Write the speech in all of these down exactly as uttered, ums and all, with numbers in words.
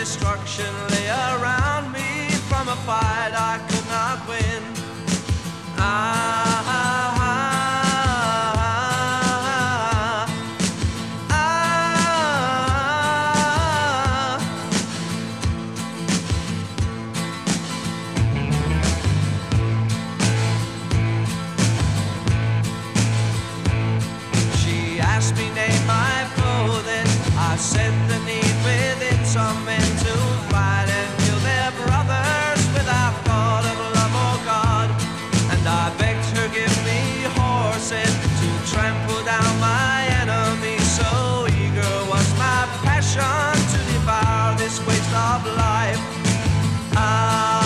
destruction lay around me from a fight I could not win. I said the need within some men to fight and kill their brothers without thought of love or God. And I begged her, give me horses to trample down my enemies. So eager was my passion to devour this waste of life. Ah,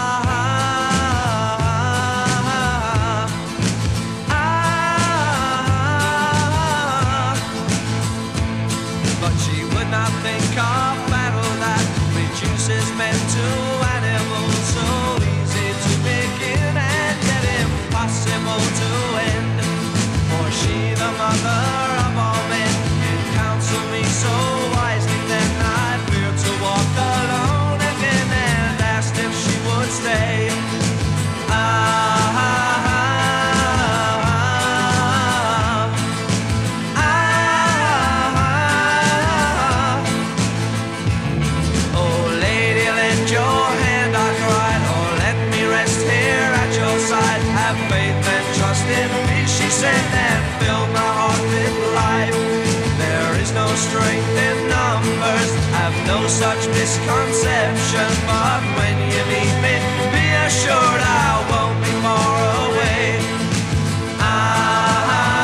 think of battle that reduces men to animals, so easy to begin and yet impossible to end. For she, the mother of all men, can counsel me so wisely. Then I feared to walk alone again and asked if she would stay. Ah, and fill my heart with life. There is no strength in numbers, have no such misconception. But when you meet me, be assured I won't be far away. Ah,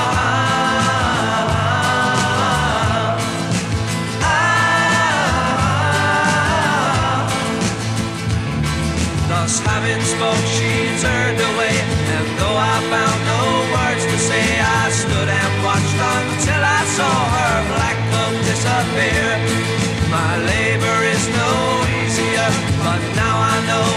ah, ah. Thus having spoke, she turned away, and though I found no words to say, I stood and watched until I saw her black cloak disappear. My labor is no easier, but now I know